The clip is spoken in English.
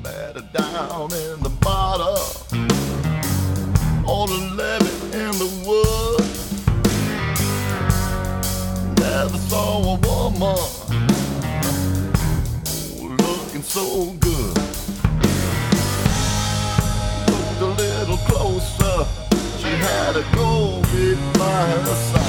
met her down in the bottom on a levee in the woods. Never saw a woman looking so good. Looked a little closer, she had a gold bit by her side.